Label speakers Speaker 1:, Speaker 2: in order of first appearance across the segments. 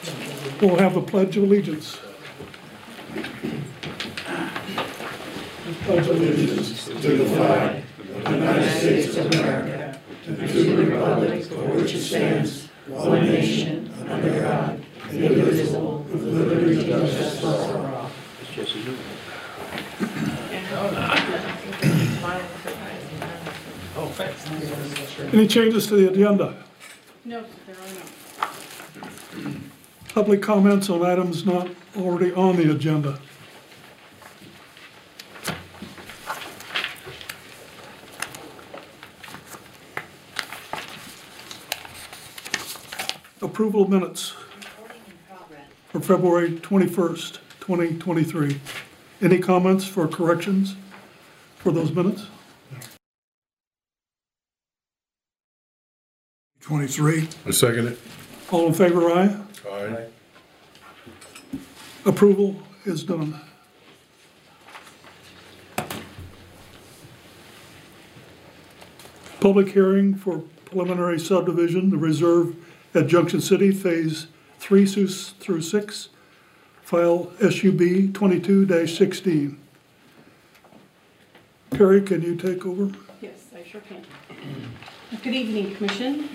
Speaker 1: We'll have the Pledge of Allegiance. Pledge allegiance
Speaker 2: to the flag of the United States of America and to the republic for which it stands, one nation, under God, indivisible, with liberty and justice for all.
Speaker 1: Any changes to the agenda?
Speaker 3: No, there are not.
Speaker 1: Public comments on items not already on the agenda? Approval of minutes for February 21st, 2023. Any comments for corrections for those minutes?
Speaker 4: 23.
Speaker 5: I second it.
Speaker 1: All in favor, aye?
Speaker 5: Aye.
Speaker 1: Approval is done. Public hearing for preliminary subdivision, the reserve at Junction City, Phase 3 through 6, file SUB 22-16. Perry, can you take over?
Speaker 3: Yes, I sure can. Good evening, Commission.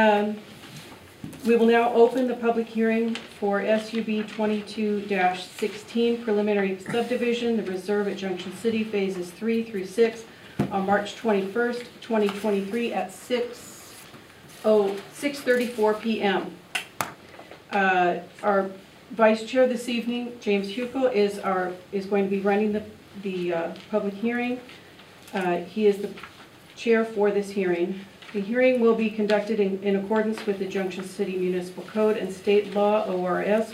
Speaker 3: We will now open the public hearing for SUB 22-16 preliminary subdivision, the reserve at Junction City, Phases 3 through 6, on March 21st, 2023 at 6:34 p.m. Our Vice Chair this evening, James Hugo, is going to be running the public hearing. He is the chair for this hearing. The hearing will be conducted in accordance with the Junction City Municipal Code and State Law ORS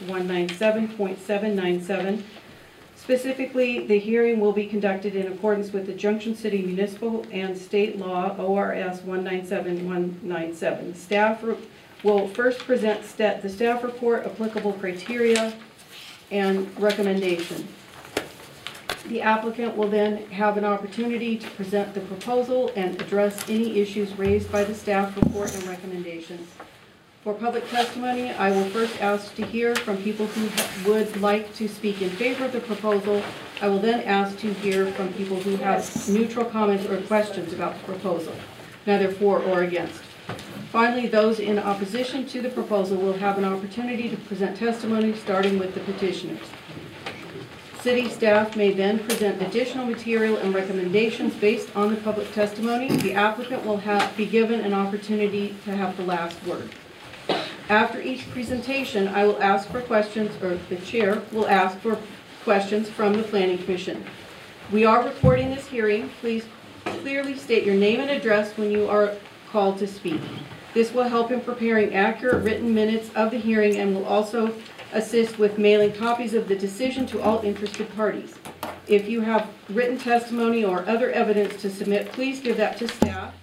Speaker 3: 197.797. Specifically, the hearing will be conducted in accordance with the Junction City Municipal and State Law ORS 197.197. Staff will first present the staff report, applicable criteria, and recommendation. The applicant will then have an opportunity to present the proposal and address any issues raised by the staff report and recommendations. For public testimony, I will first ask to hear from people who would like to speak in favor of the proposal. I will then ask to hear from people who have neutral comments or questions about the proposal, neither for or against. Finally, those in opposition to the proposal will have an opportunity to present testimony, starting with the petitioners. City staff may then present additional material and recommendations based on the public testimony. The applicant will be given an opportunity to have the last word. After each presentation, I will ask for questions, or the chair will ask for questions from the Planning Commission. We are recording this hearing. Please clearly state your name and address when you are called to speak. This will help in preparing accurate written minutes of the hearing and will also assist with mailing copies of the decision to all interested parties. If you have written testimony or other evidence to submit, please give that to staff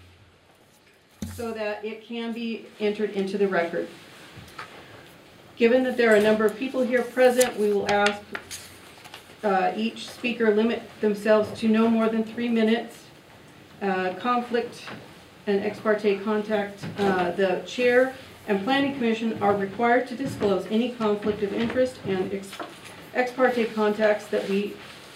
Speaker 3: so that it can be entered into the record. Given that there are a number of people here present, we will ask each speaker limit themselves to no more than 3 minutes. Conflict and ex parte contact, the chair and Planning Commission are required to disclose any conflict of interest and ex parte contacts that we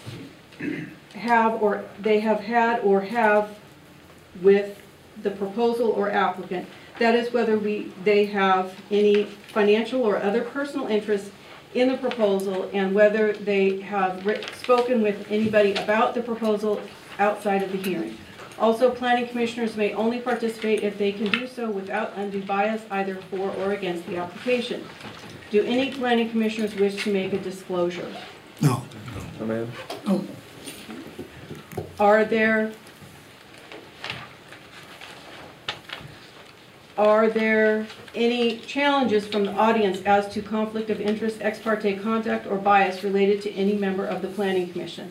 Speaker 3: have or they have had or have with the proposal or applicant. That is whether they have any financial or other personal interest in the proposal and whether they have spoken with anybody about the proposal outside of the hearing. Also, Planning Commissioners may only participate if they can do so without undue bias, either for or against the application. Do any Planning Commissioners wish to make a disclosure?
Speaker 4: No.
Speaker 5: No, ma'am.
Speaker 1: No.
Speaker 3: Are there any challenges from the audience as to conflict of interest, ex parte contact, or bias related to any member of the Planning Commission?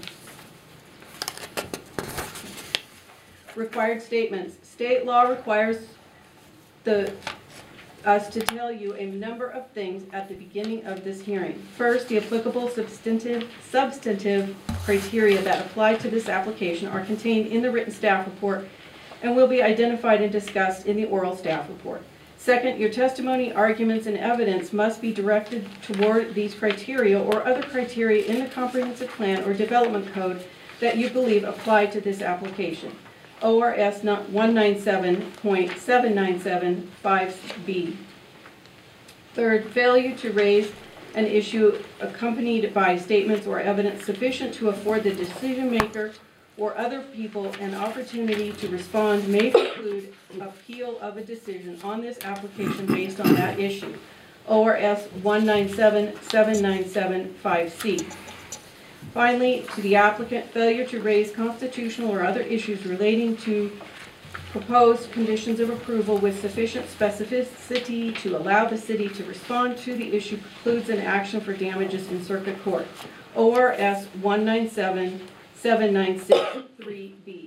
Speaker 3: Required statements. State law requires us to tell you a number of things at the beginning of this hearing. First, the applicable substantive criteria that apply to this application are contained in the written staff report and will be identified and discussed in the oral staff report. Second, your testimony, arguments, and evidence must be directed toward these criteria or other criteria in the comprehensive plan or development code that you believe apply to this application. ORS 197.7975B. Third, failure to raise an issue accompanied by statements or evidence sufficient to afford the decision maker or other people an opportunity to respond may preclude appeal of a decision on this application based on that issue. ORS 197.7975C. Finally, to the applicant, failure to raise constitutional or other issues relating to proposed conditions of approval with sufficient specificity to allow the city to respond to the issue precludes an action for damages in circuit court. ORS 197.7963B.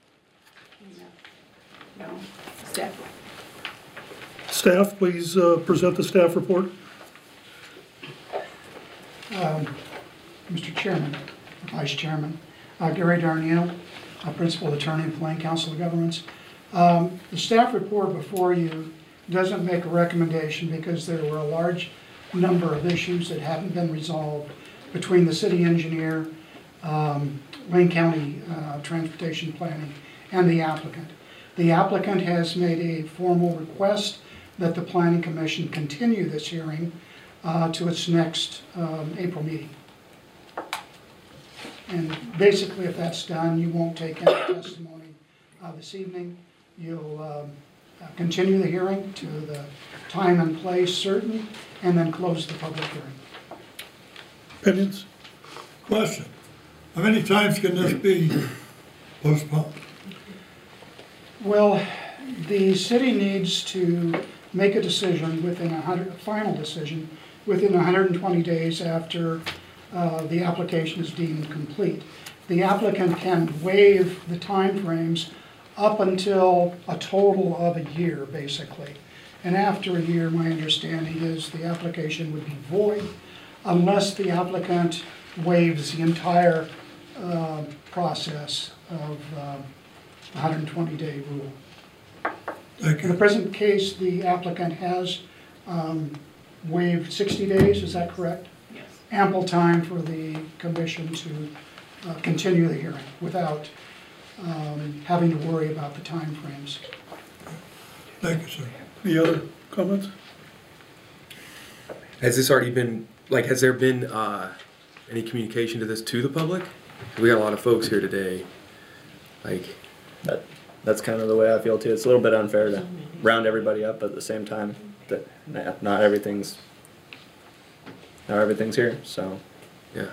Speaker 3: Now, staff.
Speaker 1: Staff, please present the staff report.
Speaker 4: Mr. Chairman, Vice Chairman, Gary Darnielle, Principal Attorney of Blaine Council of Governments. The staff report before you doesn't make a recommendation because there were a large number of issues that haven't been resolved between the city engineer, Wayne County Transportation Planning, and the applicant. The applicant has made a formal request that the Planning Commission continue this hearing to its next April meeting. And basically, if that's done, you won't take any testimony this evening. You'll continue the hearing to the time and place certain, and then close the public hearing.
Speaker 1: Opinions?
Speaker 2: Question. How many times can this be postponed?
Speaker 4: Well, the city needs to make a decision within a final decision within 120 days after the application is deemed complete. The applicant can waive the timeframes up until a total of a year, basically. And after a year, my understanding is the application would be void unless the applicant waives the entire process of the 120-day rule.
Speaker 2: Thank
Speaker 4: In the
Speaker 2: you.
Speaker 4: present case, the applicant has waived 60 days, is that correct?
Speaker 3: Yes.
Speaker 4: Ample time for the commission to continue the hearing without having to worry about the time frames.
Speaker 2: Thank you, sir.
Speaker 1: Any other comments?
Speaker 5: Has this already been, like, has there been any communication to this to the public? We got a lot of folks here today. Like,
Speaker 6: That's kind of the way I feel too. It's a little bit unfair to round everybody up, but at the same time, that not everything's here. So
Speaker 5: yeah.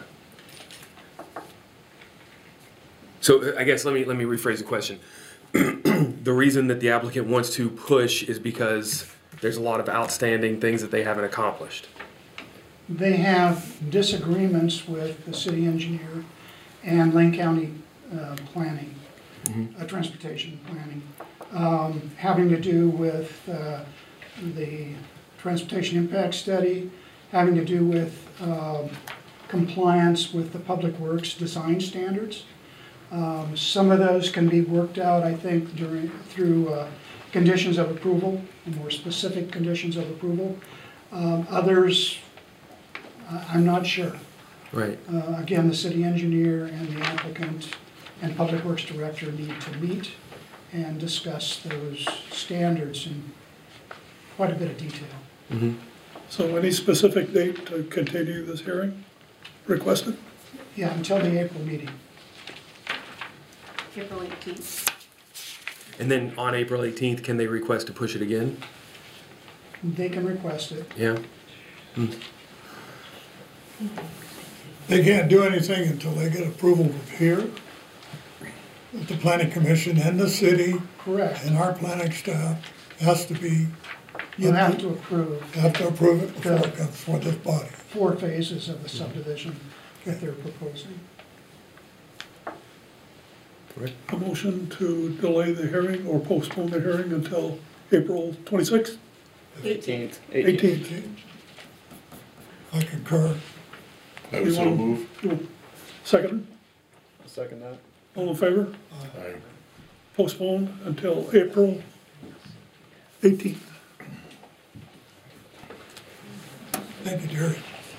Speaker 5: So I guess let me rephrase the question. The reason that the applicant wants to push is because there's a lot of outstanding things that they haven't accomplished.
Speaker 4: They have disagreements with the city engineer and Lane County planning, transportation planning, having to do with the transportation impact study, having to do with compliance with the Public Works design standards. Some of those can be worked out, I think, through conditions of approval, more specific conditions of approval. Others, I'm not sure.
Speaker 5: Right.
Speaker 4: Again, the city engineer and the applicant and Public Works Director need to meet and discuss those standards in quite a bit of detail.
Speaker 5: Mm-hmm.
Speaker 1: So any specific date to continue this hearing requested?
Speaker 4: Yeah, until the April meeting.
Speaker 3: April 18th.
Speaker 5: And then on April 18th, can they request to push it again?
Speaker 4: They can request it.
Speaker 5: Yeah.
Speaker 2: They can't do anything until they get approval from here, with the planning commission and the city
Speaker 4: Correct.
Speaker 2: and our planning staff has to be,
Speaker 4: You have to approve
Speaker 2: approve it before it comes before this body.
Speaker 4: 4 phases of the subdivision that they're proposing.
Speaker 1: A motion to delay the hearing or postpone the hearing until April 26th?
Speaker 6: 18th.
Speaker 1: 18th.
Speaker 2: I concur.
Speaker 7: I would so move.
Speaker 1: Second,
Speaker 6: I'll second that.
Speaker 1: all in favor?
Speaker 7: Aye.
Speaker 1: Postpone until April 18th. Thank you, Jerry.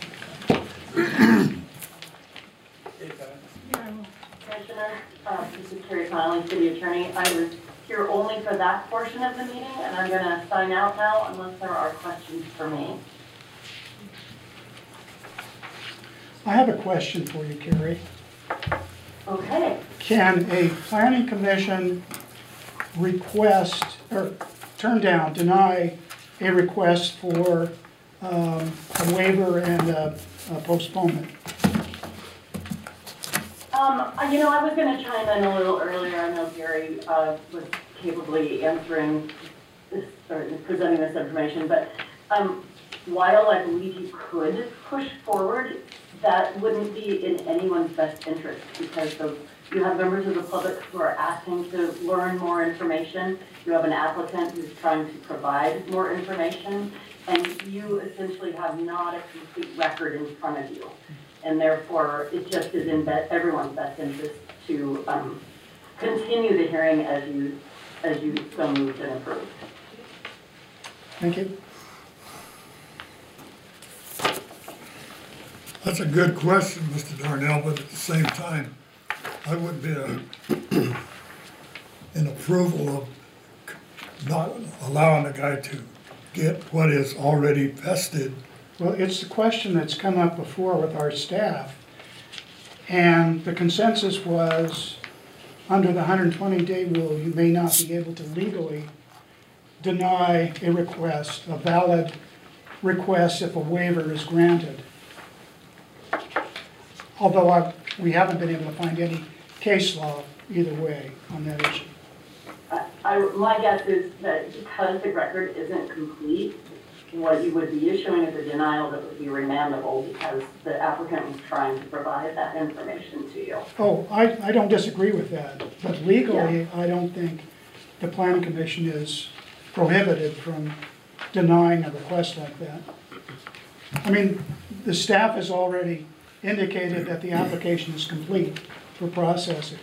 Speaker 8: Commissioner, this is Carrie Connolly, City Attorney. I was here only for that portion of the meeting, and I'm going to sign out now unless there are questions for me.
Speaker 4: I have a question for you, Carrie.
Speaker 8: Okay.
Speaker 4: Can a planning commission request, or turn down, deny a request for a waiver and a postponement?
Speaker 8: I was going to chime in a little earlier. I know Gary was capably answering this, or presenting this information, but while I believe you could push forward, that wouldn't be in anyone's best interest because you have members of the public who are asking to learn more information. You have an applicant who's trying to provide more information, and you essentially have not a complete record in front of you. And therefore, it just is in everyone's best interest to continue the hearing as you so moved and approved.
Speaker 4: Thank you.
Speaker 9: That's a good question, Mr. Darnell, but at the same time, I would be in approval of not allowing the guy to get what is already vested.
Speaker 4: Well, it's the question that's come up before with our staff. And the consensus was, under the 120-day rule, you may not be able to legally deny a request, a valid request, if a waiver is granted. Although we haven't been able to find any case law either way on that issue.
Speaker 8: My guess is that because the record isn't complete, what you would be issuing is a denial that would be remandable because the applicant was trying to provide that information to you.
Speaker 4: Oh, I don't disagree with that, but legally, I don't think the planning commission is prohibited from denying a request like that. I mean, the staff has already indicated that the application is complete for processing.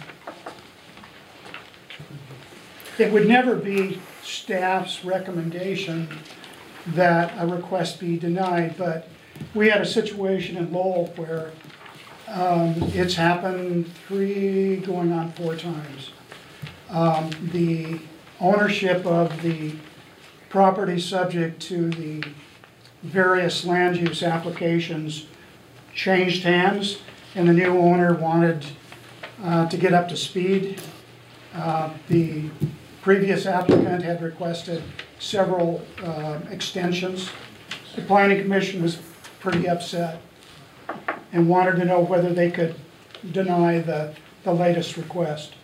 Speaker 4: It would never be staff's recommendation that a request be denied, but we had a situation in Lowell where it's happened 3 going on 4 times. The ownership of the property subject to the various land use applications changed hands, and the new owner wanted to get up to speed. The previous applicant had requested several extensions. The planning commission was pretty upset and wanted to know whether they could deny the latest request.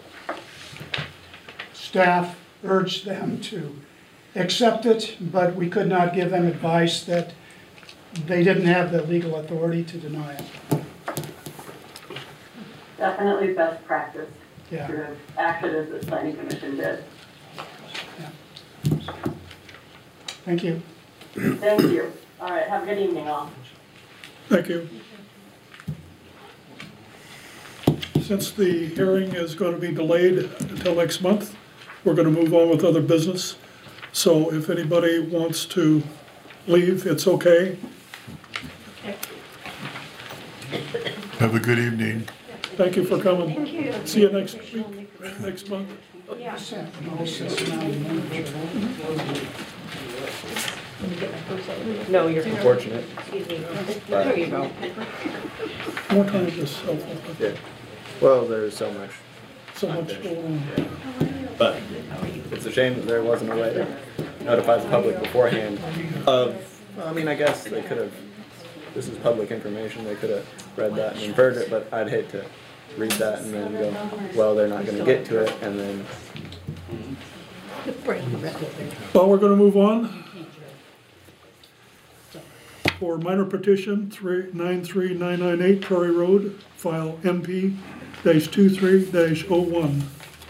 Speaker 4: Staff urged them to accept it, but we could not give them advice that they didn't have the legal authority to deny it.
Speaker 8: Definitely best practice
Speaker 4: Yeah.
Speaker 8: to have acted as the planning commission did.
Speaker 4: Thank you.
Speaker 8: Thank you. All right, have a good evening all.
Speaker 1: Thank you. Since the hearing is going to be delayed until next month, we're going to move on with other business. So if anybody wants to leave, it's okay.
Speaker 7: Have a good evening.
Speaker 1: Thank you for coming.
Speaker 3: Thank you.
Speaker 1: See you next week, next month.
Speaker 3: Yeah.
Speaker 6: No, you're unfortunate.
Speaker 3: Excuse me. There you go.
Speaker 1: More time is just helpful.
Speaker 6: Yeah. Well, there's so much.
Speaker 1: So much going on.
Speaker 6: But it's a shame that there wasn't a way to notify the public beforehand of, well, I mean, I guess they could have, this is public information, they could have read that and inferred it, but I'd hate to read that and then go, well, they're not gonna get to it, and then,
Speaker 1: Well, we're going to move on. For minor petition 93998 Prairie Road, file MP-23-01.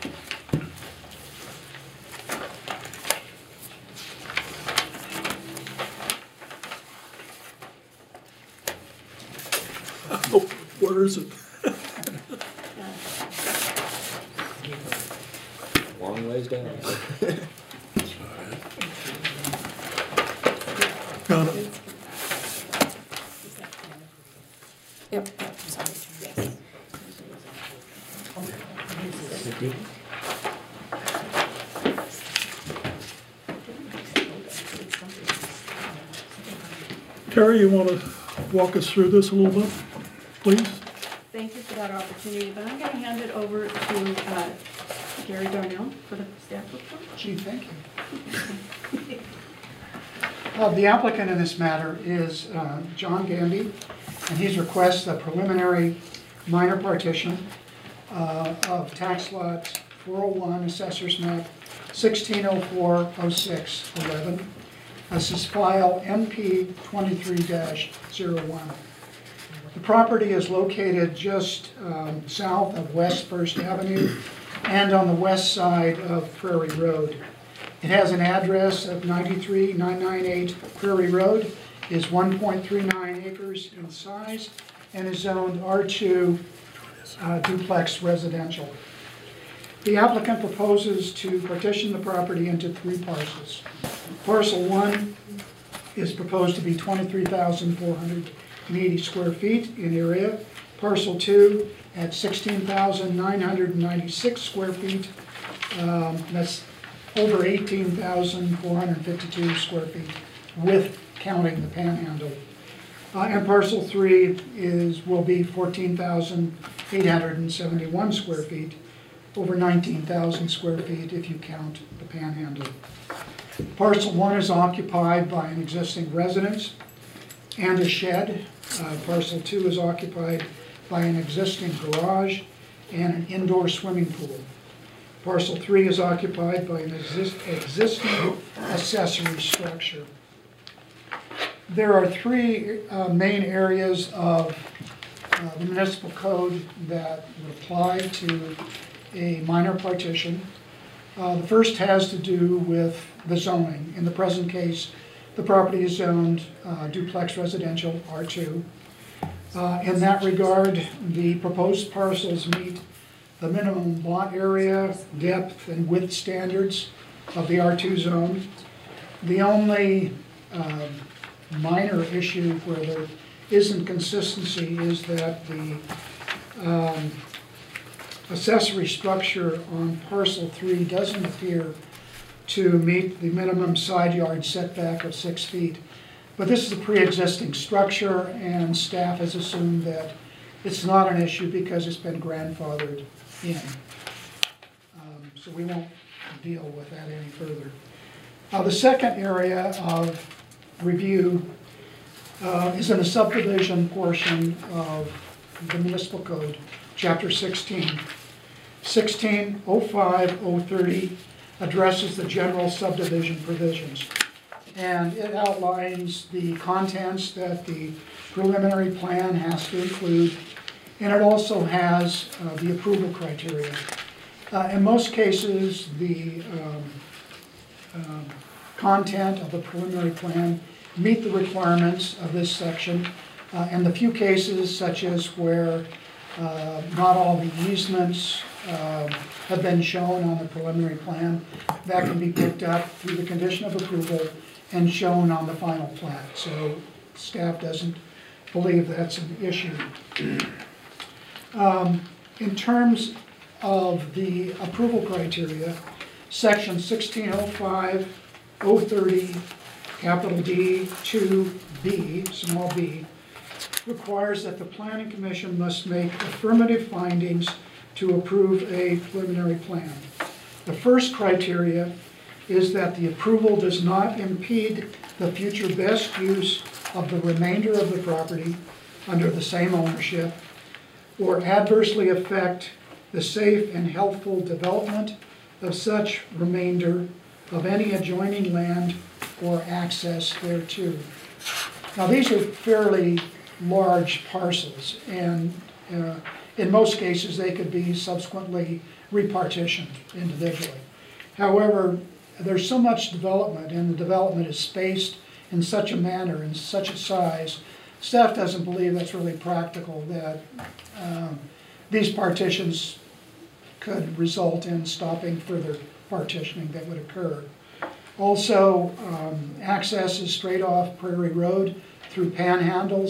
Speaker 1: Oh, where is it?
Speaker 6: long ways down.
Speaker 1: Got it.
Speaker 2: Yep, sorry, yes.
Speaker 1: Terry, you want to walk us through this a little bit, please?
Speaker 3: Thank you for that opportunity, but I'm going to hand it over to Gary Darnell for the staff report.
Speaker 4: Gee, thank you. The applicant in this matter is John Gandy, and he's requested a preliminary minor partition of tax lot 401, assessors map 16040611. This is file MP 23-01. The property is located just south of West First Avenue and on the west side of Prairie Road. It has an address of 93998 Prairie Road, is 1.39 acres in size, and is zoned R2 duplex residential. The applicant proposes to partition the property into 3 parcels. Parcel 1 is proposed to be 23,480 square feet in area. Parcel 2 at 16,996 square feet. That's over 18,452 square feet with counting the panhandle. And parcel 3 will be 14,871 square feet, over 19,000 square feet if you count the panhandle. Parcel 1 is occupied by an existing residence and a shed. Parcel 2 is occupied by an existing garage and an indoor swimming pool. Parcel 3 is occupied by an existing accessory structure. There are 3 main areas of the municipal code that would apply to a minor partition. The first has to do with the zoning. In the present case, the property is zoned duplex residential R2. In that regard, the proposed parcels meet the minimum lot area, depth, and width standards of the R2 zone. The only minor issue where there isn't consistency is that the accessory structure on parcel 3 doesn't appear to meet the minimum side yard setback of 6 feet. But this is a pre-existing structure, and staff has assumed that it's not an issue because it's been grandfathered in. So we won't deal with that any further. The second area of review is in a subdivision portion of the municipal code, chapter 16. 1605-030 addresses the general subdivision provisions. And it outlines the contents that the preliminary plan has to include, and it also has the approval criteria. In most cases, the content of the preliminary plan meet the requirements of this section. In the few cases, such as where not all the easements have been shown on the preliminary plan, that can be picked up through the condition of approval and shown on the final plat. So staff doesn't believe that's an issue. In terms of the approval criteria, section 1605-030, capital D, 2B, small b, requires that the Planning Commission must make affirmative findings to approve a preliminary plan. The first criteria is that the approval does not impede the future best use of the remainder of the property under the same ownership, or adversely affect the safe and healthful development of such remainder of any adjoining land or access thereto. Now, these are fairly large parcels, and in most cases they could be subsequently repartitioned individually. However, there's so much development, and the development is spaced in such a manner, in such a size, staff doesn't believe that's really practical, that these partitions could result in stopping further partitioning that would occur. Also, access is straight off Prairie Road through panhandles.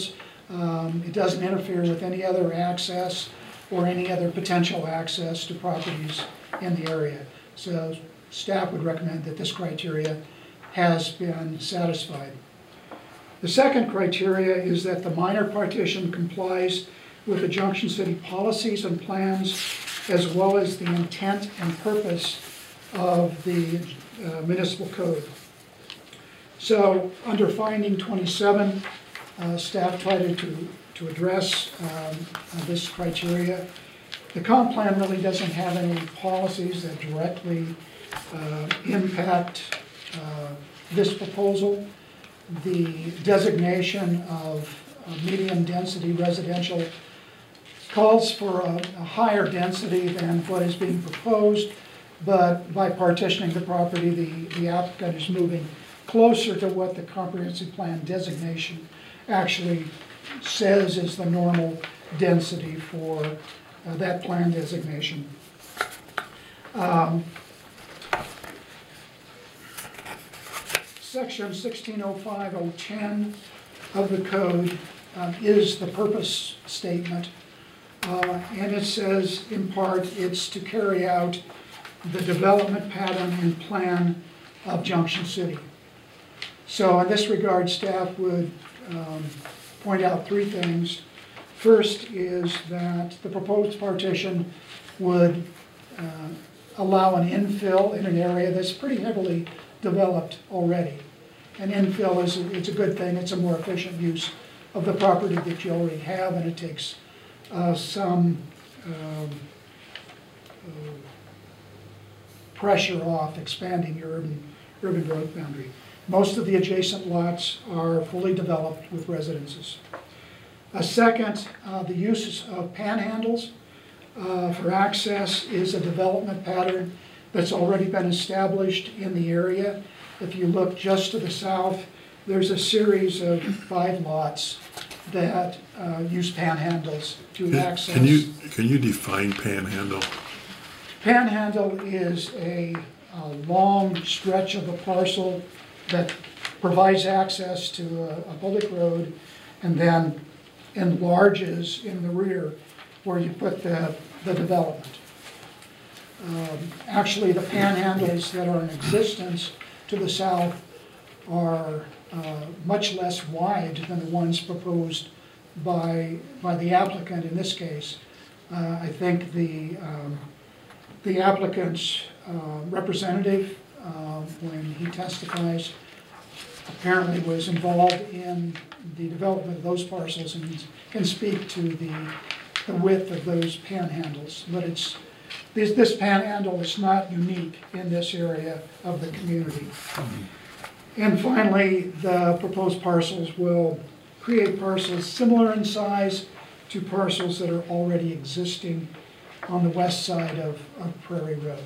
Speaker 4: It doesn't interfere with any other access or any other potential access to properties in the area. So staff would recommend that this criteria has been satisfied. The second criteria is that the minor partition complies with the Junction City policies and plans, as well as the intent and purpose of the municipal code. So under finding 27, staff tried to address this criteria. The comp plan really doesn't have any policies that directly impact this proposal. The designation of medium density residential calls for a higher density than what is being proposed, but by partitioning the property, the applicant is moving closer to what the comprehensive plan designation actually says is the normal density for that plan designation. Section 1605.010 of the code is the purpose statement, and it says in part it's to carry out the development pattern and plan of Junction City. So in this regard, staff would point out three things. First is that the proposed partition would allow an infill in an area that's pretty heavily developed already. And infill it's a good thing. It's a more efficient use of the property that you already have, and it takes some pressure off expanding your urban growth boundary. Most of the adjacent lots are fully developed with residences. Second, the use of panhandles for access is a development pattern that's already been established in the area. If you look just to the south, there's a series of 5 lots that use panhandles to access.
Speaker 7: Can you define panhandle?
Speaker 4: Panhandle is a long stretch of a parcel that provides access to a public road and then enlarges in the rear where you put the development. Actually, the panhandles that are in existence to the south are much less wide than the ones proposed by the applicant in this case. I think the applicant's representative, when he testifies, apparently was involved in the development of those parcels and can speak to the width of those panhandles. But this panhandle is not unique in this area of the community. And finally, the proposed parcels will create parcels similar in size to parcels that are already existing on the west side of Prairie Road.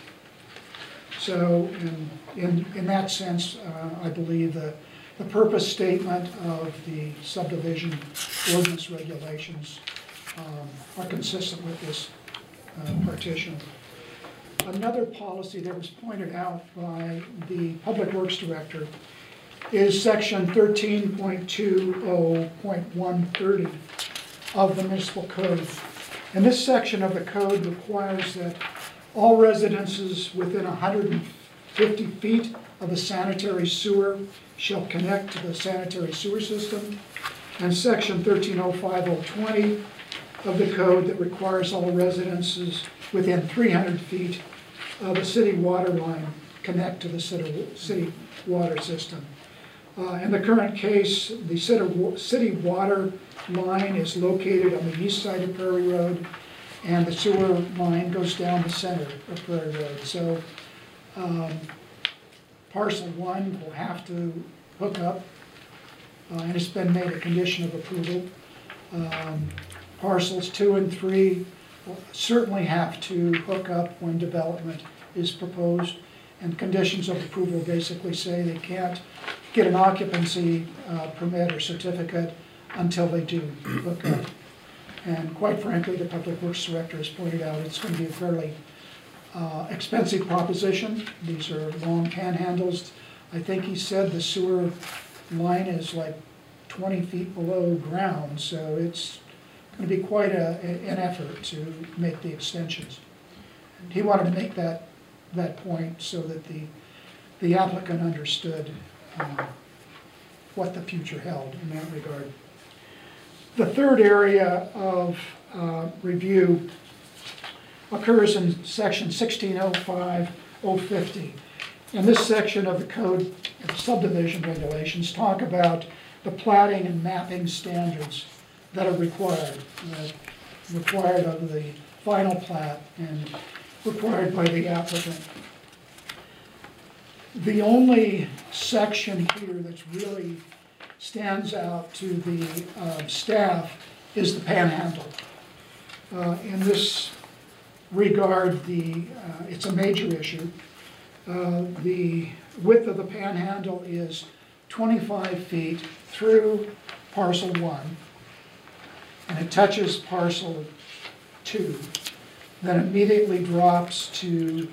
Speaker 4: So in that sense, I believe that the purpose statement of the subdivision ordinance regulations are consistent with this partition. Another policy that was pointed out by the Public Works Director is section 13.20.130 of the municipal code. And this section of the code requires that all residences within 150 feet of a sanitary sewer shall connect to the sanitary sewer system. And section 1305.020 of the code that requires all residences within 300 feet of a city water line connect to the city water system. In the current case, the city water line is located on the east side of Prairie Road, and the sewer line goes down the center of Prairie Road. So parcel 1 will have to hook up, and it's been made a condition of approval. Parcels 2 and 3 will certainly have to hook up when development is proposed, and conditions of approval basically say they can't get an occupancy permit or certificate until they do hook up. And quite frankly, the Public Works Director has pointed out it's going to be a fairly expensive proposition. These are long panhandles. I think he said the sewer line is like 20 feet below ground, so it's going to be quite an effort to make the extensions. He wanted to make that point so that the applicant understood what the future held in that regard. The third area of review occurs in section 1605-050. And this section of the code of subdivision regulations talk about the platting and mapping standards that are required of the final plat and required by the applicant. The only section here that's really stands out to the staff is the panhandle. In this regard, it's a major issue. The width of the panhandle is 25 feet through parcel 1, and it touches parcel 2, then immediately drops to,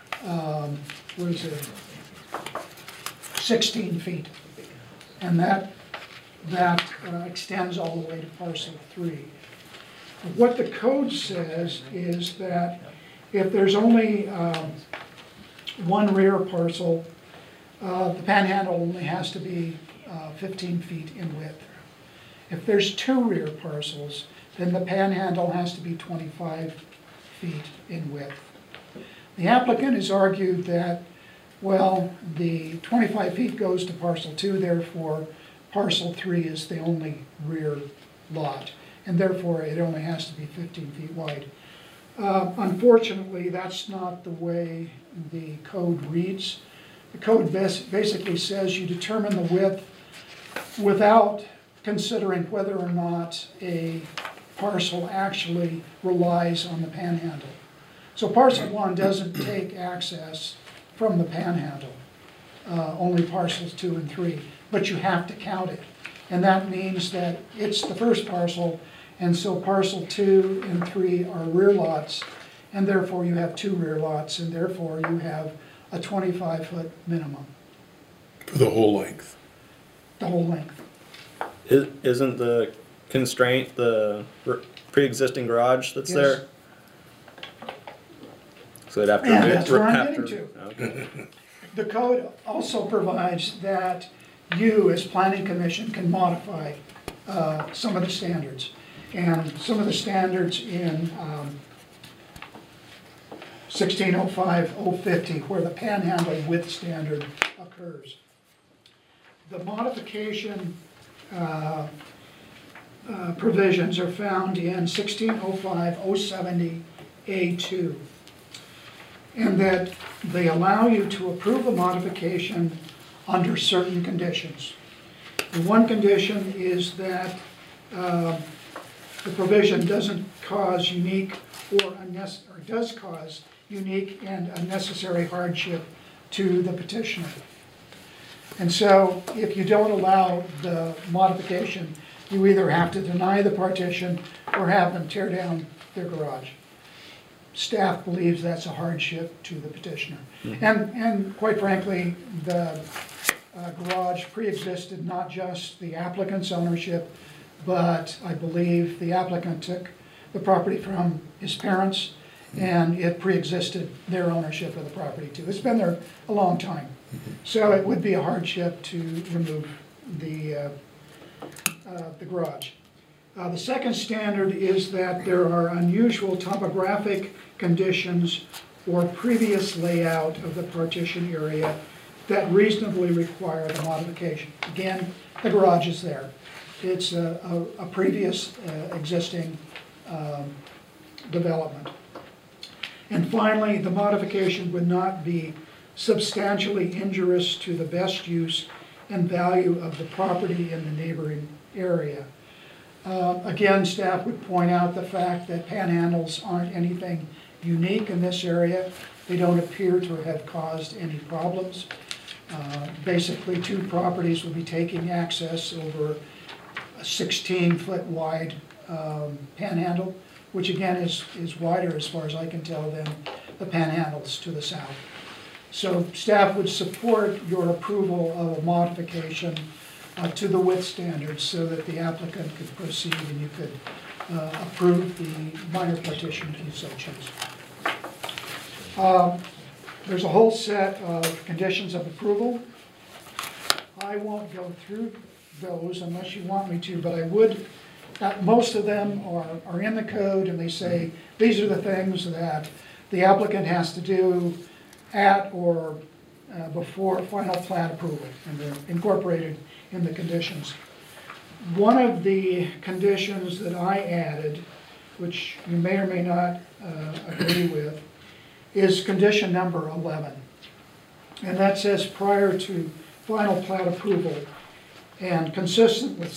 Speaker 4: 16 feet. And that extends all the way to parcel 3. What the code says is that if there's only one rear parcel, the panhandle only has to be 15 feet in width. If there's 2 rear parcels, then the panhandle has to be 25 feet in width. The applicant has argued that, well, the 25 feet goes to parcel 2, therefore parcel 3 is the only rear lot, and therefore it only has to be 15 feet wide. Unfortunately, that's not the way the code reads. The code basically says you determine the width without considering whether or not a parcel actually relies on the panhandle. So parcel 1 doesn't take access from the panhandle, only parcels 2 and 3, but you have to count it. And that means that it's the first parcel, and so parcel 2 and 3 are rear lots, and therefore you have 2 rear lots, and therefore you have a 25-foot minimum.
Speaker 7: For the whole length.
Speaker 4: The whole length.
Speaker 6: Isn't the constraint the pre-existing garage that's
Speaker 4: Yes.
Speaker 6: there? So they'd have to
Speaker 4: And that's where I'm
Speaker 6: have
Speaker 4: getting
Speaker 6: to-
Speaker 4: to.
Speaker 6: Okay.
Speaker 4: The code also provides that you, as planning commission, can modify some of the standards. And some of the standards in 1605-050, where the panhandle width standard occurs. The modification provisions are found in 1605-070A2. And that they allow you to approve a modification under certain conditions. The one condition is that the provision doesn't cause unique or does cause unique and unnecessary hardship to the petitioner. And so if you don't allow the modification, you either have to deny the partition or have them tear down their garage. Staff believes that's a hardship to the petitioner. And quite frankly, the garage pre-existed not just the applicant's ownership, but I believe the applicant took the property from his parents, and it pre-existed their ownership of the property too. It's been there a long time. So it would be a hardship to remove the garage. The second standard is that there are unusual topographic conditions or previous layout of the partition area that reasonably require the modification. Again, the garage is there. It's a previous existing development. And finally, the modification would not be substantially injurious to the best use and value of the property in the neighboring area. Again, staff would point out the fact that panhandles aren't anything unique in this area. They don't appear to have caused any problems. Basically, 2 properties will be taking access over a 16-foot wide panhandle, which again is wider as far as I can tell than the panhandles to the south. So staff would support your approval of a modification to the width standards so that the applicant could proceed and you could approve the minor partition if you so choose. There's a whole set of conditions of approval. I won't go through those unless you want me to, but I would, most of them are in the code and they say, these are the things that the applicant has to do at or before final plat approval, and they're incorporated in the conditions. One of the conditions that I added, which you may or may not agree with, is condition number 11. And that says prior to final plat approval and consistent with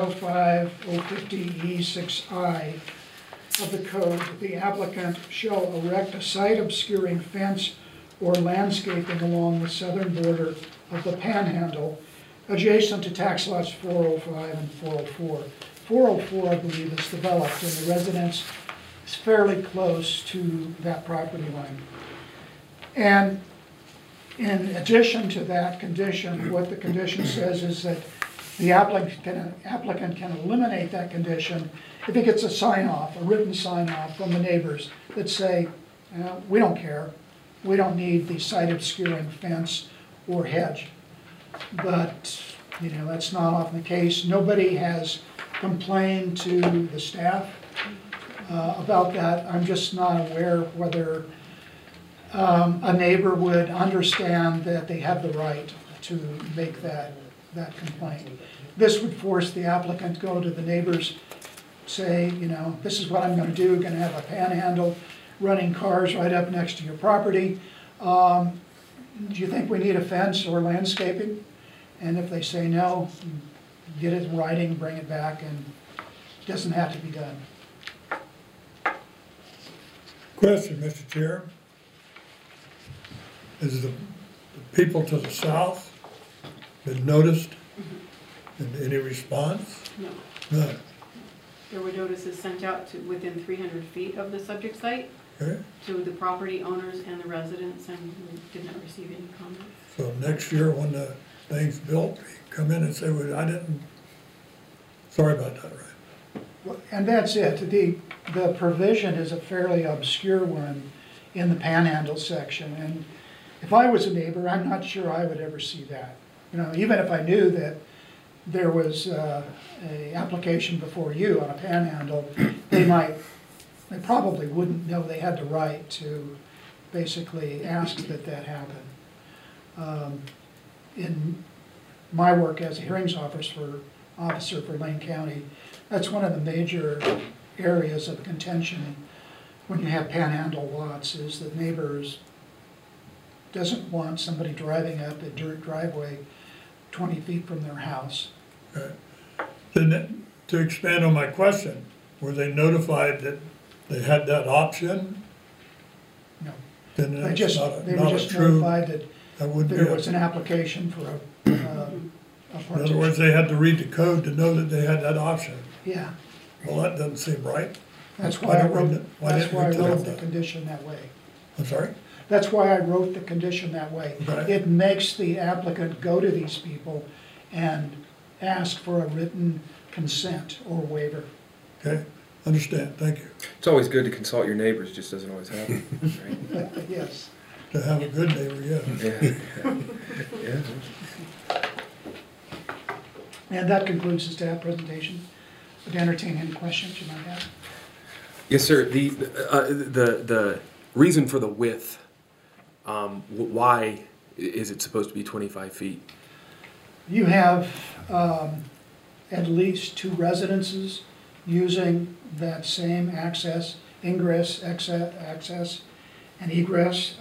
Speaker 4: 1605-050E6I of the code, the applicant shall erect a site obscuring fence or landscaping along the southern border of the panhandle adjacent to tax lots 405 and 404. 404, I believe, is developed and the residence is fairly close to that property line. And in addition to that condition, what the condition says is that the applicant can eliminate that condition if he gets a sign-off, a written sign-off from the neighbors that say, we don't care, we don't need the site obscuring fence or hedge. But, that's not often the case. Nobody has complained to the staff about that. I'm just not aware whether a neighbor would understand that they have the right to make that complaint. This would force the applicant to go to the neighbors, say, this is what I'm going to do, going to have a panhandle, running cars right up next to your property. Do you think we need a fence or landscaping? And if they say no, get it in writing, bring it back, and it doesn't have to be done.
Speaker 9: Question, Mr. Chair. Is the people to the south been noticed? And any response?
Speaker 3: No.
Speaker 9: None.
Speaker 3: There were notices sent out to within 300 feet of the subject site
Speaker 9: Okay,
Speaker 3: to the property owners and the residents, and we did not receive any comments.
Speaker 9: so next year when the thing's built, they come in and say, well, I didn't, sorry about that, right?
Speaker 4: And that's it. The provision is a fairly obscure one in the panhandle section. And if I was a neighbor, I'm not sure I would ever see that. Even if I knew that there was a application before you on a panhandle, they probably wouldn't know they had the right to basically ask that happen. In my work as a hearings officer for Lane County, that's one of the major areas of contention when you have panhandle lots, is that neighbors doesn't want somebody driving up a dirt driveway 20 feet from their house.
Speaker 9: Okay. Then, to expand on my question, were they notified that they had that option?
Speaker 4: No.
Speaker 9: Then
Speaker 4: They
Speaker 9: that's
Speaker 4: just
Speaker 9: not true.
Speaker 4: notified that
Speaker 9: That wouldn't be
Speaker 4: there
Speaker 9: it.
Speaker 4: was an application for a
Speaker 9: In other
Speaker 4: partition.
Speaker 9: words, they had to read the code to know that they had that option.
Speaker 4: Yeah,
Speaker 9: Well, that doesn't seem right.
Speaker 4: that's why I wrote
Speaker 9: didn't we
Speaker 4: the
Speaker 9: have that?
Speaker 4: condition that way.
Speaker 9: I'm sorry?
Speaker 4: That's why I wrote the condition that way.
Speaker 9: Right.
Speaker 4: It makes the applicant go to these people and ask for a written consent or waiver.
Speaker 9: Okay, understand, thank you.
Speaker 5: It's always good to consult your neighbors, just doesn't always happen, right?
Speaker 4: Yes.
Speaker 9: To have a good neighbor, yeah.
Speaker 5: Yeah.
Speaker 4: And that concludes the staff presentation. Would entertain any questions you might have.
Speaker 5: Yes, sir. The reason for the width, why is it supposed to be 25 feet?
Speaker 4: You have at least 2 residences using that same access, ingress, access, and egress.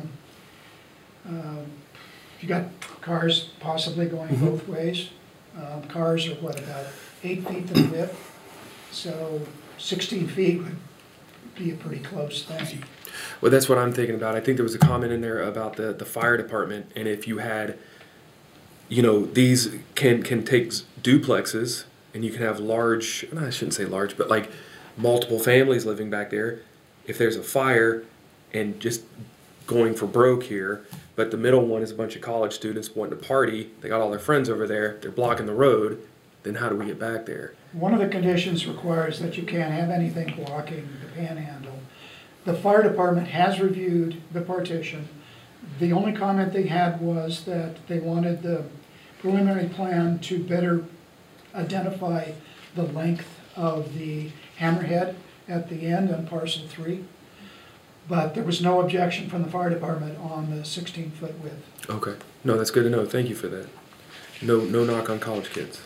Speaker 4: You got cars possibly going both ways. Cars are about 8 feet in width, so 16 feet would be a pretty close thing.
Speaker 5: Well, that's what I'm thinking about. I think there was a comment in there about the fire department, and if you had, these can take duplexes, and you can have large, I shouldn't say large, but like multiple families living back there. If there's a fire, and just going for broke here, but the middle one is a bunch of college students wanting to party. They got all their friends over there. They're blocking the road. Then how do we get back there?
Speaker 4: One of the conditions requires that you can't have anything blocking the panhandle. The fire department has reviewed the partition. The only comment they had was that they wanted the preliminary plan to better identify the length of the hammerhead at the end on parcel 3. But there was no objection from the fire department on the 16-foot width.
Speaker 5: Okay. No, that's good to know. Thank you for that. No knock on college kids.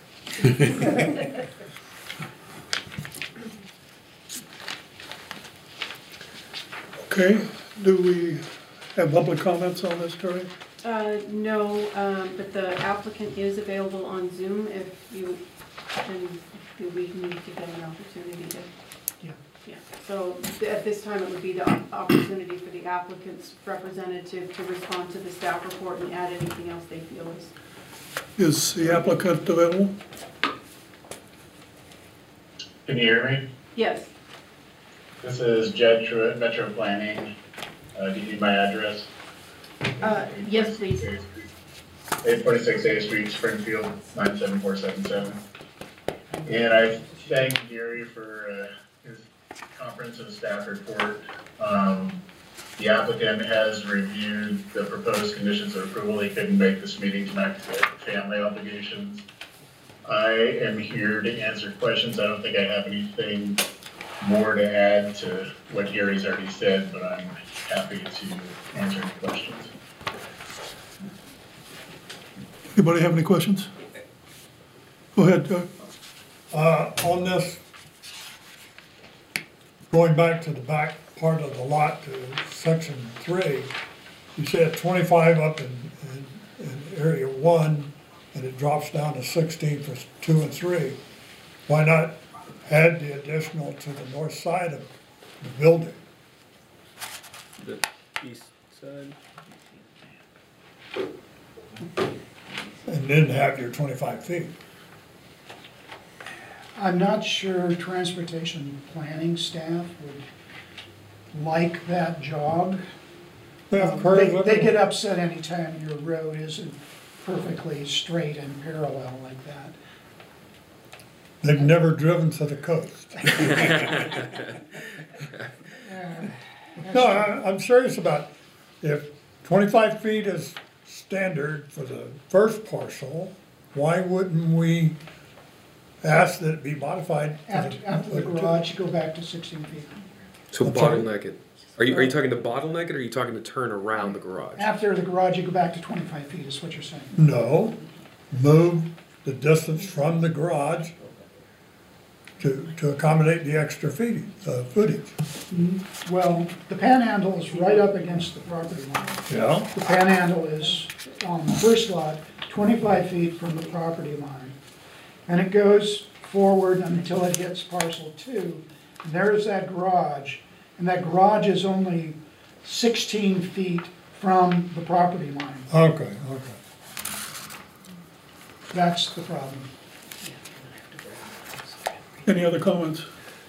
Speaker 1: Okay, do we have public comments on this, Terry?
Speaker 3: No, but the applicant is available on Zoom if you, and we need to get an opportunity to. Yeah, so at this time, it would be the opportunity for the applicant's representative to respond to the staff report and add anything else they feel is.
Speaker 1: Is the applicant available?
Speaker 10: Can you hear me?
Speaker 3: Yes.
Speaker 10: This is Jed Truitt, Metro Planning. Do you need my address?
Speaker 3: Yes, please.
Speaker 10: 846 A Street, Springfield, 97477. And I thank Gary for his comprehensive staff report. The applicant has reviewed the proposed conditions of approval. He couldn't make this meeting tonight because of family obligations. I am here to answer questions. I don't think I have anything more to add to what Gary's already said, but I'm happy to answer any questions.
Speaker 1: Anybody have any questions? Go ahead, Doug.
Speaker 9: On this, going back to the back part of the lot to section 3, you said 25 up in area 1, and it drops down to 16 for 2 and 3. Why not add the additional to the north side of the building?
Speaker 6: The east side.
Speaker 9: And then have your 25 feet?
Speaker 4: I'm not sure transportation planning staff would like that job.
Speaker 9: They have curves
Speaker 4: They
Speaker 9: everywhere.
Speaker 4: get upset anytime your road isn't perfectly straight and parallel like that.
Speaker 9: They've never driven to the coast. No, I'm serious about, if 25 feet is standard for the first parcel, why wouldn't we ask that it be modified?
Speaker 4: After the garage, you go back to 16 feet.
Speaker 5: So
Speaker 9: I'm sorry?
Speaker 5: bottleneck it. Are you talking to bottleneck it, or are you talking to turn around the garage?
Speaker 4: After the garage, you go back to 25 feet, is what you're saying.
Speaker 9: No, move the distance from the garage to accommodate the extra footage.
Speaker 4: Well, the panhandle is right up against the property line.
Speaker 9: Yeah.
Speaker 4: The panhandle is on the first lot, 25 feet from the property line. And it goes forward until it hits parcel 2. And there's that garage. And that garage is only 16 feet from the property line.
Speaker 9: Okay.
Speaker 4: That's the problem.
Speaker 1: Any other comments?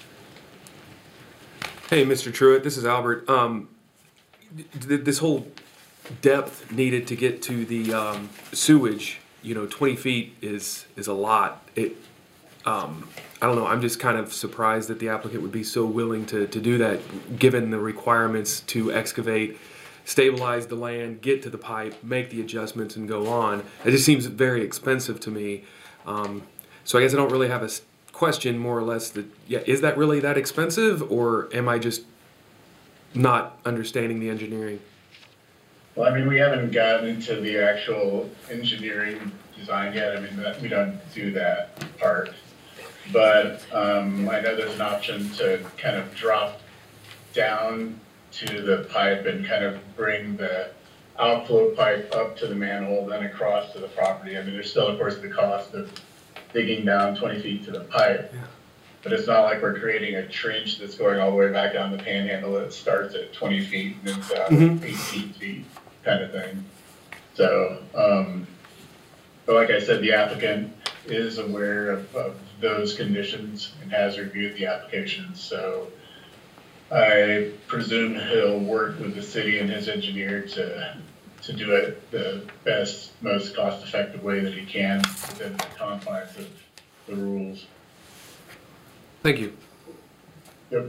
Speaker 5: Hey, Mr. Truitt, this is Albert. This whole depth needed to get to the sewage, 20 feet is a lot. I don't know, I'm just kind of surprised that the applicant would be so willing to do that, given the requirements to excavate, stabilize the land, get to the pipe, make the adjustments, and go on. It just seems very expensive to me. So I guess I don't really have a question, more or less, that, is that really that expensive, or am I just not understanding the engineering?
Speaker 10: Well, I mean, we haven't gotten into the actual engineering design yet. I mean, we don't do that part. But I know there's an option to kind of drop down to the pipe and kind of bring the outflow pipe up to the manhole, then across to the property. I mean, there's still, of course, the cost of digging down 20 feet to the pipe. Yeah. But it's not like we're creating a trench that's going all the way back down the panhandle that starts at 20 feet and ends out at 18 feet kind of thing. So, but like I said, the applicant is aware of those conditions and has reviewed the application. So I presume he'll work with the city and his engineer to do it the best, most cost-effective way that he can within the confines of the rules.
Speaker 5: Thank you.
Speaker 10: Yep.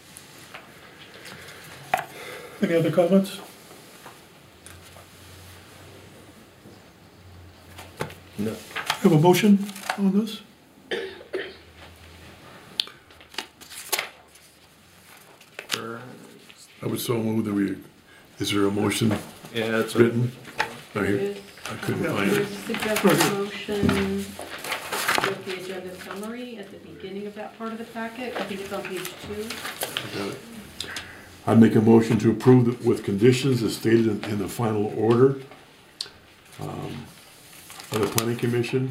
Speaker 1: Any other comments?
Speaker 5: No.
Speaker 1: Have a motion on this?
Speaker 7: I would so move that we, is there a motion
Speaker 6: Yeah, that's
Speaker 7: written? I
Speaker 3: There's
Speaker 7: couldn't find
Speaker 3: there's
Speaker 7: it.
Speaker 3: a suggested motion with the agenda summary at the beginning of that part of the packet. I think it's on page 2.
Speaker 7: Got it. I'd make a motion to approve with conditions as stated in the final order of the planning commission.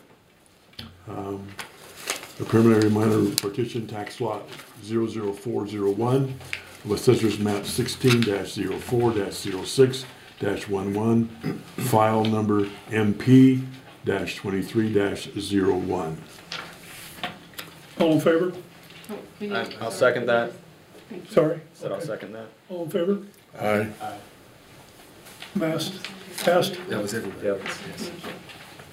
Speaker 7: The preliminary minor partition tax lot 00401 of Assessor's map 16-04-06-11, file number MP-23-01.
Speaker 1: All in favor?
Speaker 3: Oh, can you-
Speaker 6: I'll second that.
Speaker 3: Thank you.
Speaker 1: Sorry?
Speaker 6: Said I'll second that.
Speaker 1: All in favor?
Speaker 7: Aye.
Speaker 1: Passed. Passed.
Speaker 5: That was everybody.
Speaker 6: Yep.
Speaker 5: Yes.
Speaker 3: Thank you.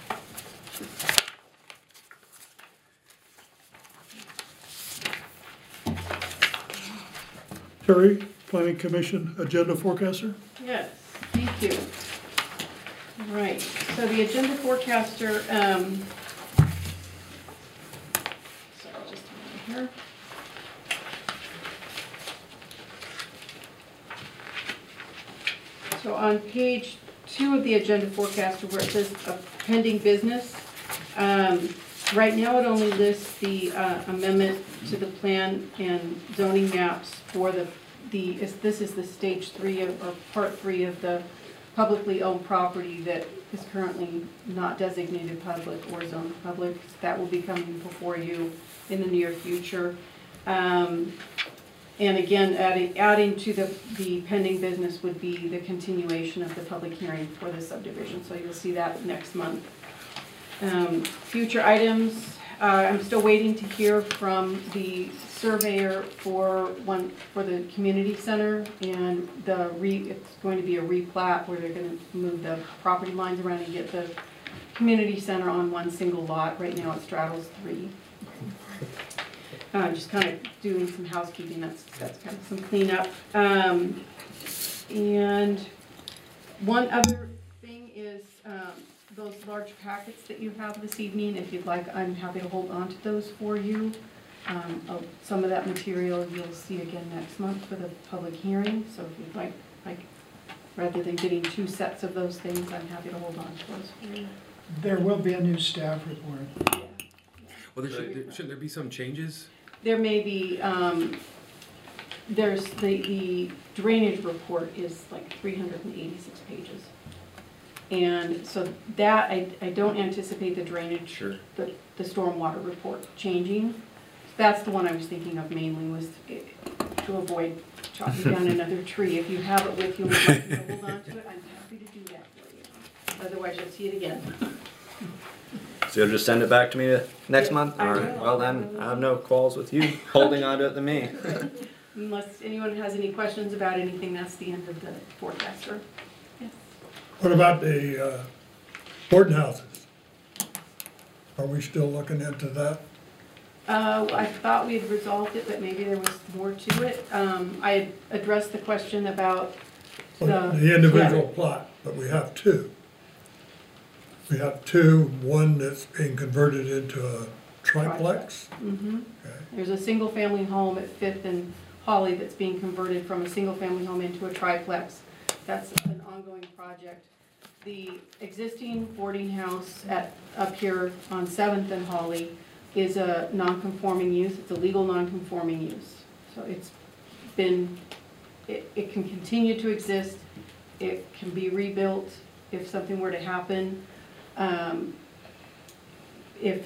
Speaker 1: Terry, Planning Commission Agenda Forecaster?
Speaker 3: Yes, thank you. All right, so the agenda forecaster, sorry, just a minute here. So on page 2 of the agenda forecaster where it says pending business, right now it only lists the amendment to the plan and zoning maps for this is the stage 3 or part 3 of the publicly owned property that is currently not designated public or zoned public. That will be coming before you in the near future. And again, adding to the pending business would be the continuation of the public hearing for the subdivision. So you'll see that next month. Future items, I'm still waiting to hear from surveyor for the community center, and it's going to be a replat where they're going to move the property lines around and get the community center on one single lot. Right now it straddles three. Just kind of doing some housekeeping, that's kind of some cleanup. And one other thing is those large packets that you have this evening. If you'd like, I'm happy to hold on to those for you. Some of that material you'll see again next month for the public hearing. So if you'd like, rather than getting two sets of those things, I'm happy to hold on to those for you.
Speaker 4: There will be a new staff report.
Speaker 5: Well, shouldn't there be some changes?
Speaker 3: There may be, there's the drainage report is like 386 pages. And so that, I don't anticipate the drainage,
Speaker 5: Sure.
Speaker 3: the stormwater report changing. That's the one I was thinking of mainly, was to avoid chopping down another tree. If you have it with you and would like to hold on to it, I'm happy to do that for you. Otherwise, you'll see it again.
Speaker 6: So you'll just send it back to me next month?
Speaker 3: I
Speaker 6: All right,
Speaker 3: will.
Speaker 6: well then, I have no qualms with you holding on to it than me.
Speaker 3: Unless anyone has any questions about anything, that's the end of the forecaster. Yes.
Speaker 9: What about the boarding houses? Are we still looking into that?
Speaker 3: I thought we had resolved it, but maybe there was more to it. I had addressed the question about
Speaker 9: The individual plot, but we have two. We have two, one that's being converted into a triplex.
Speaker 3: Mm-hmm.
Speaker 9: Okay.
Speaker 3: There's a single-family home at Fifth and Holly that's being converted from a single-family home into a triplex. That's an ongoing project. The existing boarding house up here on 7th and Holly is a non-conforming use. It's a legal non-conforming use. So it's been, it can continue to exist. It can be rebuilt if something were to happen. If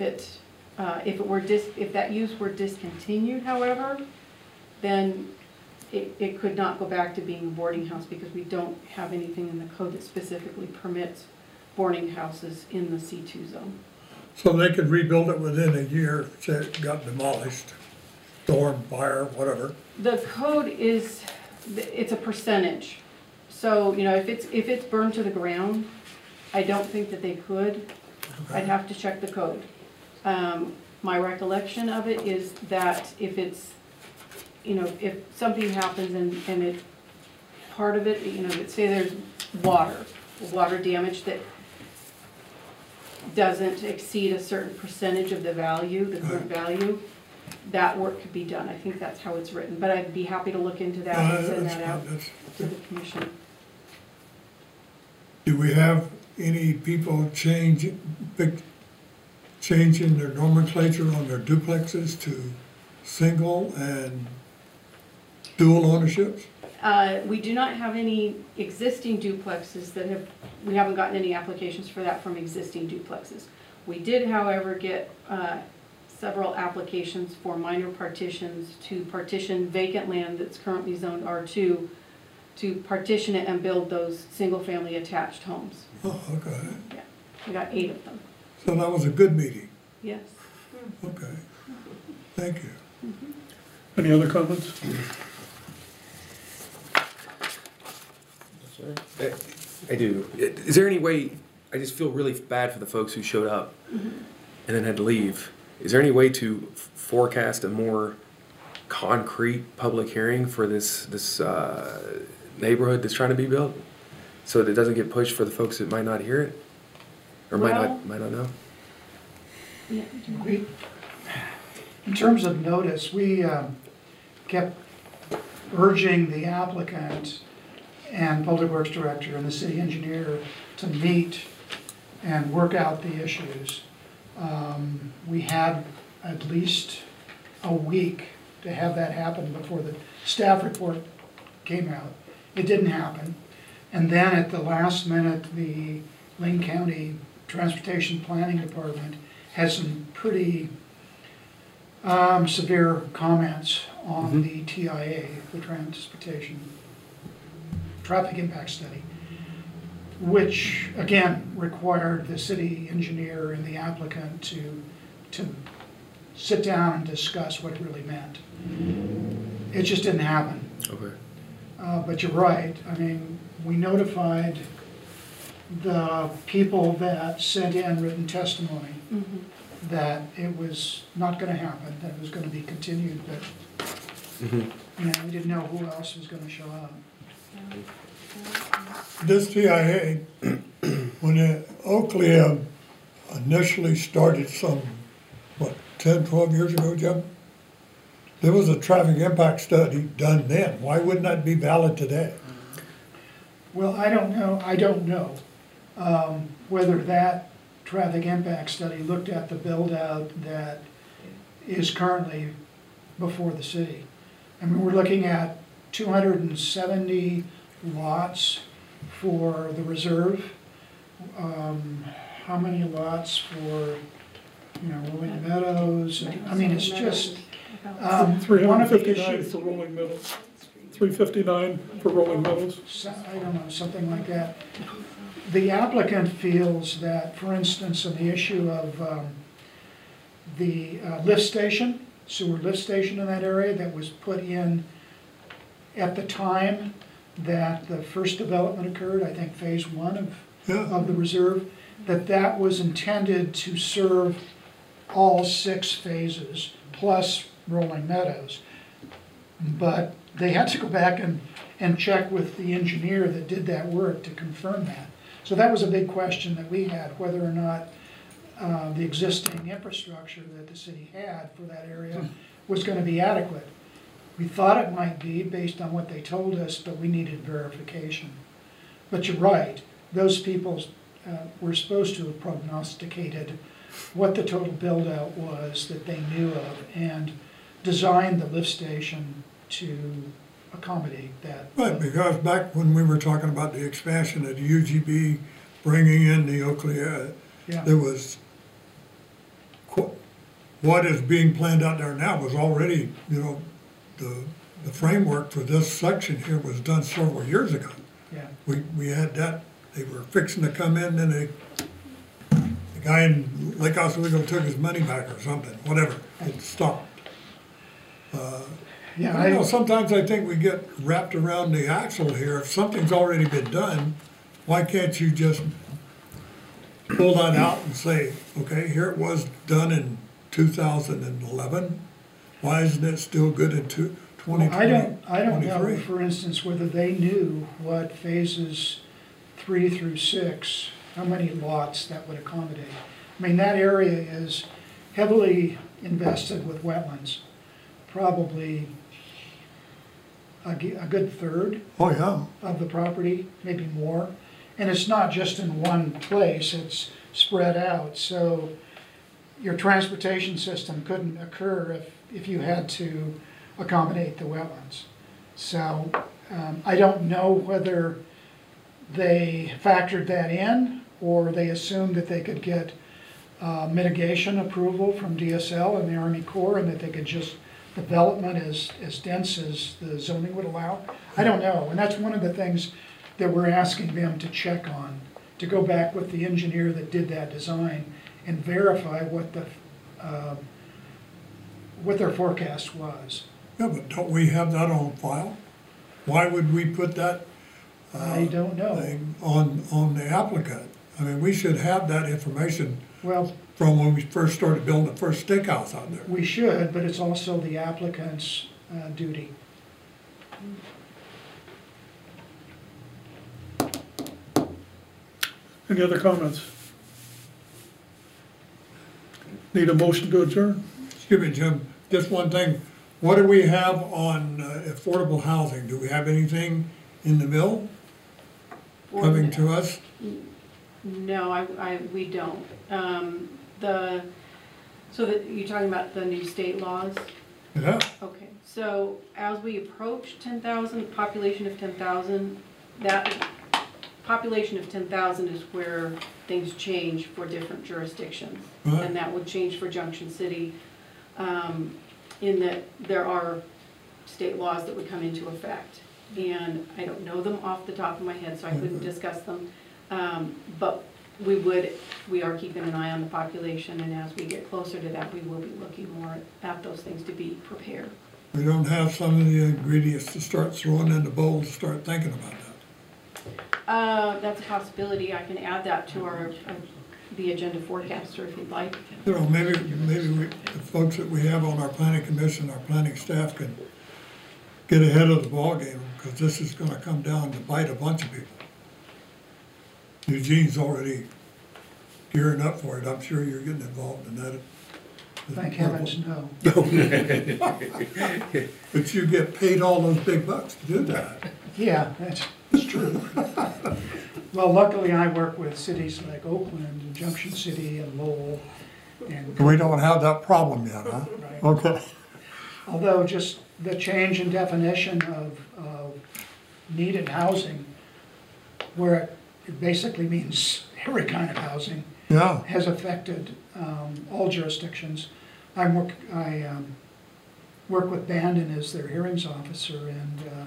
Speaker 3: that use were discontinued, however, then it could not go back to being a boarding house because we don't have anything in the code that specifically permits boarding houses in the C2 zone.
Speaker 9: So they could rebuild it within a year, say it got demolished. storm, fire, whatever.
Speaker 3: The code is, it's a percentage. So, you know, if it's burned to the ground, I don't think that they could. I'd have to check the code. My recollection of it is that if it's, you know, if something happens and it, part of it, you know, let's say there's water damage that doesn't exceed a certain percentage of the value, the current value, that work could be done. I think that's how it's written, but I'd be happy to look into that and send that out to the commission.
Speaker 9: Do we have any people changing their nomenclature on their duplexes to single and dual ownerships?
Speaker 3: We do not have any existing duplexes that we haven't gotten any applications for that from existing duplexes. We did, however, get several applications for minor partitions to partition vacant land that's currently zoned R2, to partition it and build those single-family attached homes.
Speaker 9: Oh, okay.
Speaker 3: Yeah, we got 8 of them.
Speaker 9: So that was a good meeting.
Speaker 3: Yes.
Speaker 9: Okay. Thank you.
Speaker 1: Any other comments?
Speaker 5: I do. Is there any way, I just feel really bad for the folks who showed up and then had to leave. Is there any way to forecast a more concrete public hearing for this neighborhood that's trying to be built, so that it doesn't get pushed for the folks that might not hear it or might not know?
Speaker 3: Yeah.
Speaker 4: In terms of notice, we kept urging the applicant and Public Works Director and the city engineer to meet and work out the issues. We had at least a week to have that happen before the staff report came out. It didn't happen. And then at the last minute, the Lane County Transportation Planning Department had some pretty severe comments on the TIA, the Transportation Traffic Impact Study, which again required the city engineer and the applicant to sit down and discuss what it really meant. It just didn't happen.
Speaker 5: Okay.
Speaker 4: But you're right. I mean, we notified the people that sent in written testimony that it was not going to happen, that it was going to be continued, but you know, we didn't know who else was going to show up.
Speaker 9: This TIA, when Oakley initially started some, 10, 12 years ago, Jim? There was a traffic impact study done then. Why wouldn't that be valid today?
Speaker 4: Well, I don't know whether that traffic impact study looked at the build-out that is currently before the city. I mean, we're looking at 270 lots for the reserve. How many lots for, you know, Rolling Meadows? I mean, it's just one of the
Speaker 1: 359
Speaker 4: issues.
Speaker 1: for Rolling Meadows. 359 for Rolling Meadows.
Speaker 4: I don't know, something like that. The applicant feels that, for instance, on the issue of the lift station, sewer lift station in that area that was put in at the time that the first development occurred, I think phase 1 of the reserve, that was intended to serve all 6 phases plus Rolling Meadows. But they had to go back and check with the engineer that did that work to confirm that. So that was a big question that we had, whether or not the existing infrastructure that the city had for that area was going to be adequate. We thought it might be based on what they told us, but we needed verification. But you're right, those people were supposed to have prognosticated what the total build-out was that they knew of and designed the lift station to accommodate that.
Speaker 9: Right, because back when we were talking about the expansion of the UGB, bringing in the Oakley, there was, what is being planned out there now was already, you know, the framework for this section here was done several years ago.
Speaker 4: Yeah.
Speaker 9: We had that, they were fixing to come in, and the guy in Lake Oswego took his money back or something, whatever, it stopped.
Speaker 4: Yeah,
Speaker 9: I know, sometimes I think we get wrapped around the axle here. If something's already been done, why can't you just pull that out and say, okay, here it was done in 2011. Why isn't it still good in 2020?
Speaker 4: I don't know, for instance, whether they knew what phases 3 through 6, how many lots that would accommodate. I mean, that area is heavily invested with wetlands, probably a good third
Speaker 9: Oh, yeah.
Speaker 4: of the property, maybe more. And it's not just in one place, it's spread out. So your transportation system couldn't occur if you had to accommodate the wetlands. So I don't know whether they factored that in or they assumed that they could get mitigation approval from DSL and the Army Corps and that they could just development as dense as the zoning would allow. I don't know, and that's one of the things that we're asking them to check on, to go back with the engineer that did that design and verify what their forecast was.
Speaker 9: Yeah, but don't we have that on file? Why would we put that
Speaker 4: I don't know.
Speaker 9: thing on the applicant? I mean, we should have that information
Speaker 4: Well,
Speaker 9: from when we first started building the first steakhouse out there.
Speaker 4: we should, but it's also the applicant's duty.
Speaker 1: Any other comments? Need a motion to adjourn?
Speaker 9: Excuse me, Jim, just one thing. What do we have on affordable housing? Do we have anything in the mill coming to us?
Speaker 3: No, we don't. You're talking about the new state laws?
Speaker 9: Yeah,
Speaker 3: Okay, so as we approach 10,000, population of 10,000, that population of 10,000 is where things change for different jurisdictions.
Speaker 9: Right.
Speaker 3: And that would change for Junction City, in that there are state laws that would come into effect. And I don't know them off the top of my head, so I couldn't discuss them. But we are keeping an eye on the population, and as we get closer to that, we will be looking more at those things to be prepared.
Speaker 9: we don't have some of the ingredients to start throwing in the bowl to start thinking about that.
Speaker 3: That's a possibility. I can add that to the agenda forecaster if you'd like.
Speaker 9: You know, maybe the folks that we have on our planning commission, our planning staff can get ahead of the ballgame, because this is gonna come down to bite a bunch of people. Eugene's already gearing up for it. I'm sure you're getting involved in that.
Speaker 4: Thank heavens, no.
Speaker 9: But you get paid all those big bucks to do that.
Speaker 4: Yeah, that's true. Well, luckily I work with cities like Oakland and Junction City and Lowell and.
Speaker 9: We don't have that problem yet, huh?
Speaker 4: Right.
Speaker 9: Okay.
Speaker 4: Although just the change in definition of needed housing, where it basically means every kind of housing,
Speaker 9: Yeah,
Speaker 4: has affected all jurisdictions. I work with Bandon as their hearings officer, and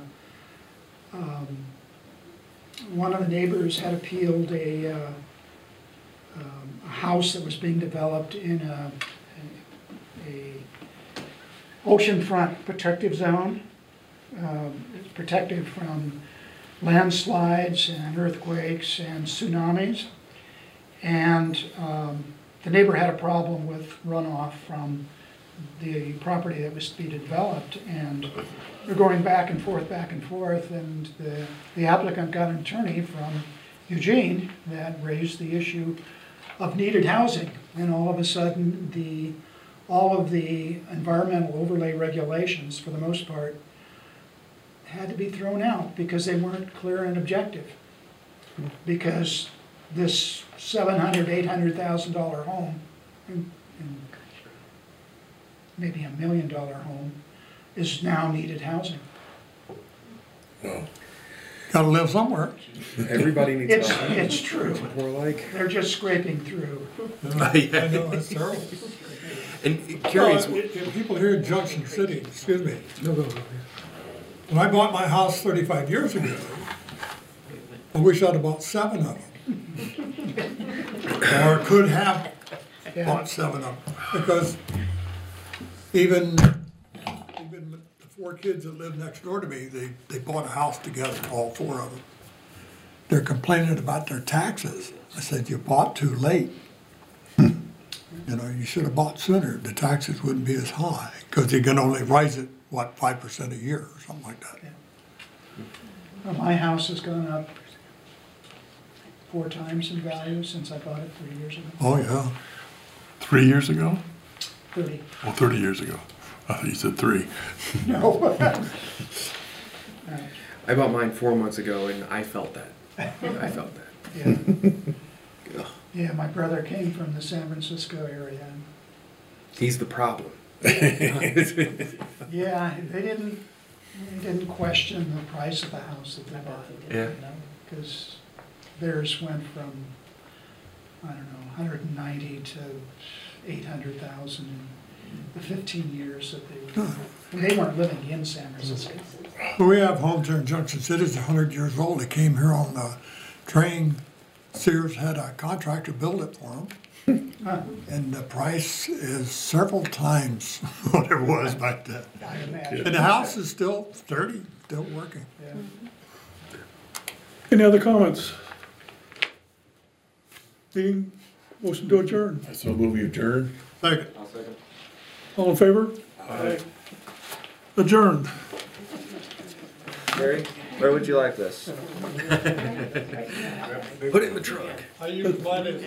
Speaker 4: one of the neighbors had appealed a house that was being developed in a oceanfront protective zone. It's protected from landslides and earthquakes and tsunamis. And the neighbor had a problem with runoff from the property that was to be developed, and they're going back and forth, and the applicant got an attorney from Eugene that raised the issue of needed housing, and all of a sudden all of the environmental overlay regulations, for the most part, had to be thrown out because they weren't clear and objective. Because this $700,000, $800,000 home, and maybe $1 million home, is now needed housing.
Speaker 9: gotta live somewhere.
Speaker 5: Everybody needs help.
Speaker 4: It's true.
Speaker 5: That's what we're like.
Speaker 4: They're just scraping through.
Speaker 9: I know, that's terrible.
Speaker 5: And curious.
Speaker 9: If people here in Junction City, excuse me,
Speaker 5: No, go.
Speaker 9: when I bought my house 35 years ago, I wish I'd have bought 7 of them. Or could have bought 7 of them, because even 4 kids that live next door to me, they bought a house together, all 4 of them. They're complaining about their taxes. I said, you bought too late. You know, you should have bought sooner. The taxes wouldn't be as high, because you can only raise it, what, 5% a year or something like that.
Speaker 4: Well, my house has gone up 4 times in value since I bought it 3 years ago.
Speaker 9: Oh, yeah.
Speaker 7: 3 years ago?
Speaker 4: 30.
Speaker 7: Well, 30 years ago. I thought you said 3.
Speaker 4: No. Right.
Speaker 5: I bought mine 4 months ago, and I felt that. I felt that.
Speaker 4: Yeah. Yeah, my brother came from the San Francisco area.
Speaker 5: He's the problem.
Speaker 4: Yeah, they didn't question the price of the house that they bought.
Speaker 5: Yeah.
Speaker 4: Because theirs went from, I don't know, 190 to 800,000 in the 15 years that they were. And they weren't living in San Francisco.
Speaker 9: Well, we have homes here in Junction City, it's 100 years old. They came here on the train. Sears had a contractor build it for them. And the price is several times what it was back then.
Speaker 4: I imagine.
Speaker 9: And the house is still sturdy, still working.
Speaker 4: Yeah.
Speaker 1: Any other comments? Dean, motion to adjourn.
Speaker 7: I so move you adjourn.
Speaker 9: Second.
Speaker 6: I'll second.
Speaker 1: All in favor?
Speaker 7: Aye.
Speaker 1: Adjourned.
Speaker 6: Gary, where would you like this?
Speaker 5: Put it in the truck.
Speaker 9: I use mine as